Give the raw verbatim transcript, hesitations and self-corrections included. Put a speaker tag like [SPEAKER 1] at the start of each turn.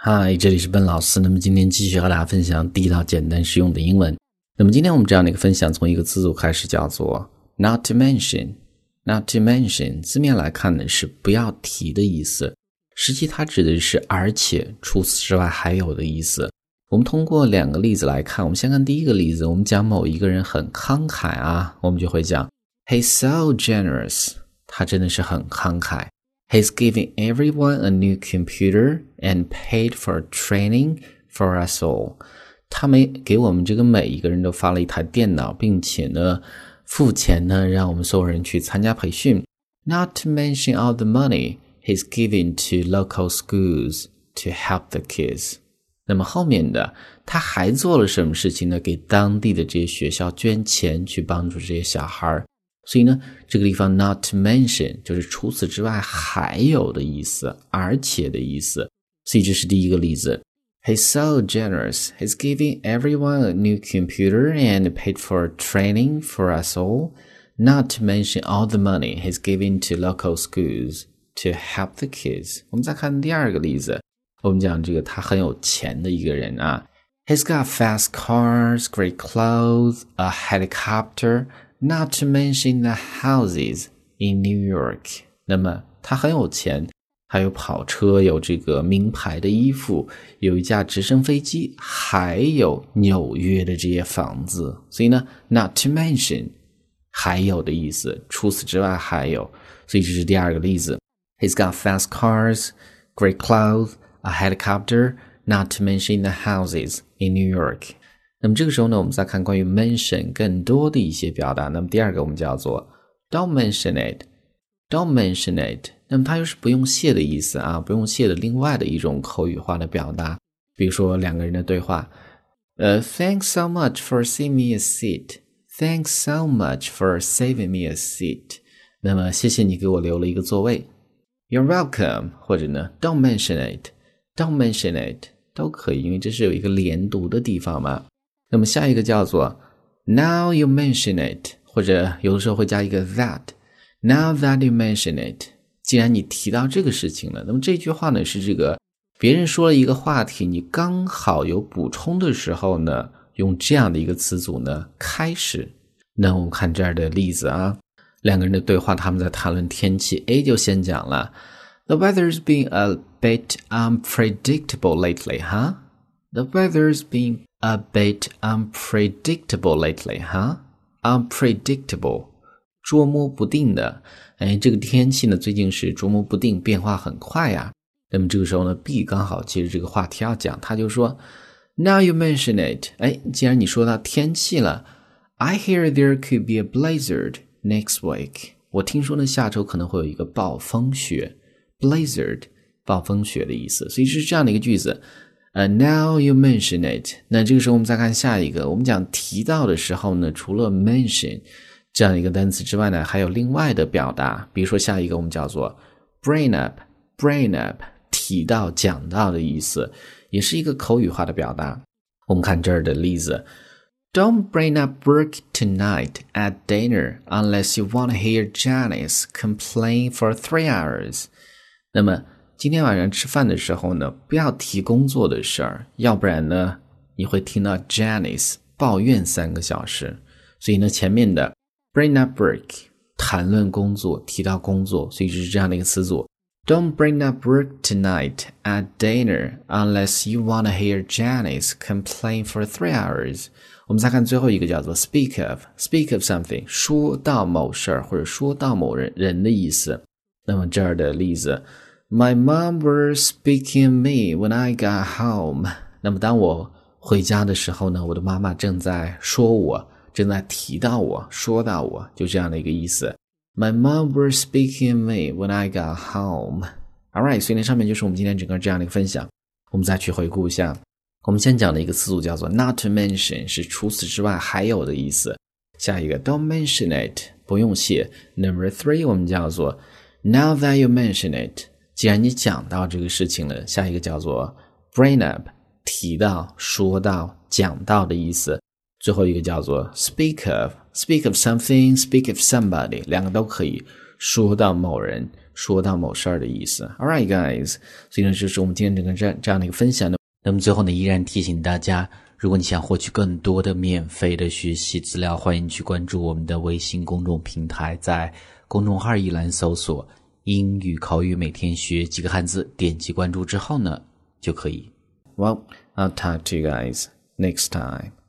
[SPEAKER 1] 嗨，这里是笨老师。那么今天继续和大家分享地道简单实用的英文。那么今天我们这样的一个分享从一个词组开始，叫做 not to mention。 not to mention 字面来看呢是不要提的意思，实际它指的是而且除此之外还有的意思。我们通过两个例子来看，我们先看第一个例子，我们讲某一个人很慷慨啊，我们就会讲 He's so generous， 他真的是很慷慨。He's giving everyone a new computer and paid for training for us all. 他们给我们这个每一个人都发了一台电脑，并且呢付钱呢让我们所有人去参加培训。Not to mention all the money he's giving to local schools to help the kids. 那么后面的他还做了什么事情呢？给当地的这些学校捐钱去帮助这些小孩。所以呢这个地方 not to mention 就是除此之外还有的意思，而且的意思。所以这是第一个例子。 He's so generous. He's giving everyone a new computer and paid for training for us all. Not to mention all the money he's giving to local schools to help the kids. 我们再看第二个例子，我们讲这个他很有钱的一个人啊。He's got fast cars, great clothes, a helicopter.Not to mention the houses in New York. 那么他很有钱，还有跑车，有这个名牌的衣服，有一架直升飞机，还有纽约的这些房子。所以呢 not to mention 还有的意思，除此之外还有。所以这是第二个例子。 He's got fast cars, great clothes, a helicopter, not to mention the houses in New York.那么这个时候呢我们再看关于 mention 更多的一些表达。那么第二个我们叫做 don't mention it. Don't mention it. 那么它又是不用谢的意思啊，不用谢的另外的一种口语化的表达。比如说两个人的对话，呃、uh, Thanks so much for saving me a seat. Thanks so much for saving me a seat. 那么谢谢你给我留了一个座位。 You're welcome. 或者呢 don't mention it. Don't mention it. 都可以，因为这是有一个连读的地方嘛。那么下一个叫做 Now you mention it, 或者有的时候会加一个 that. Now that you mention it. 既然你提到这个事情了，那么这句话呢是这个别人说了一个话题，你刚好有补充的时候呢，用这样的一个词组呢开始。那我们看这儿的例子啊，两个人的对话，他们在谈论天气。 A 就先讲了 The weather's been a bit unpredictable lately, huh? The weather's been a bit unpredictable lately, huh? Unpredictable, 捉摸不定的。哎，这个天气呢最近是捉摸不定，变化很快呀。那么这个时候呢 B 刚好接着这个话题要讲，他就说 Now you mention it. 哎，既然你说到天气了， I hear there could be a blizzard next week. 我听说呢下周可能会有一个暴风雪。 Blizzard, 暴风雪的意思。所以是这样的一个句子Uh, now you mention it. 那这个时候我们再看下一个，我们讲提到的时候呢，除了 mention 这样一个单词之外呢，还有另外的表达。比如说下一个我们叫做 bring up. Bring up 提到讲到的意思，也是一个口语化的表达。我们看这儿的例子， Don't bring up work tonight at dinner unless you want to hear Janice complain for three hours. 那么今天晚上吃饭的时候呢，不要提工作的事儿，要不然呢你会听到 Janice 抱怨三个小时。所以呢前面的 bring up work 谈论工作，提到工作，所以就是这样的一个词组。 Don't bring up work tonight at dinner unless you want to hear Janice complain for three hours. 我们再看最后一个叫做 speak of. Speak of something 说到某事儿或者说到某人人的意思。那么这儿的例子My mom was speaking of me when I got home. 那么当我回家的时候呢，我的妈妈正在说我，正在提到我，说到我，就这样的一个意思。My mom was speaking of me when I got home. Alright, 所以呢上面就是我们今天整个这样的一个分享。我们再去回顾一下，我们先讲的一个词组叫做 not to mention, 是除此之外还有的意思。下一个 don't mention it, 不用谢。 Number three 我们叫做 now that you mention it, 既然你讲到这个事情了。下一个叫做 bring up, 提到，说到，讲到的意思。最后一个叫做 speak of, speak of something, speak of somebody, 两个都可以，说到某人， 说到某事儿的意思。 Alright guys， 所以呢这是我们今天整个这样这样的一个分享的。那么最后呢，依然提醒大家，如果你想获取更多的免费的学习资料，欢迎去关注我们的微信公众平台，在公众号一栏搜索英语口语每天学几个汉字，点击关注之后呢就可以。Well, I'll talk to you guys next time.